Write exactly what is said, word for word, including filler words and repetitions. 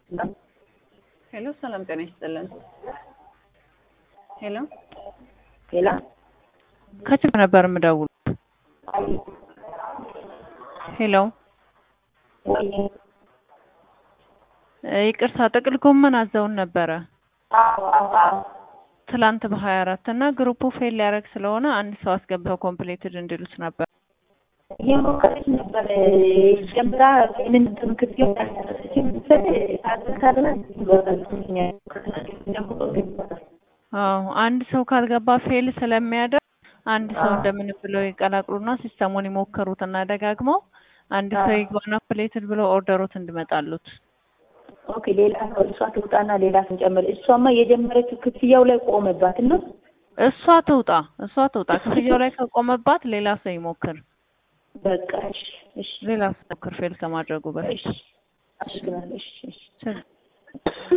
ሄሎ ሰላም ጤና ይስጥልን። ሄሎ ሄሎ ከችም ነበር የምደውል። ሄሎ ይቅርታ ጥቅል ጎመን አዘውን ነበረ ትላንት በሀያ አራት እና ግሩፑ ፌል ሊያደርግ ስለሆነ አንድ ሰው አስገብተው ኮምፕሊትድ እንዲሉት ነበር። የሞከረች ነበር ጀምራ ምን ትምክት አዎ አንድ ሰው ካልገባ ፌል ስለሚያደርግ አንድ ሰው እንደምን ብለው ይቀላቅሉና ሲስተሙን ይሞክሩትና ደጋግመው አንድ ሰው ይግባና ኮምፕሊትድ ብለው ኦርደሩት እንድመጣሉት። ኦኬ ሌላ ሰው እሷ ትውጣና ሌላ ስንጨምር እሷማ የጀመረችው ክፍያው ላይ ቆመባት ነው። እሷ ትውጣ እሷ ትውጣ ክፍያው ላይ ከቆመባት ሌላ ሰው ይሞክር። በቃ እሺ እሺ ሌላ ሰው ፌል ከማድረጉ በፊት እሺ እሺ እሺ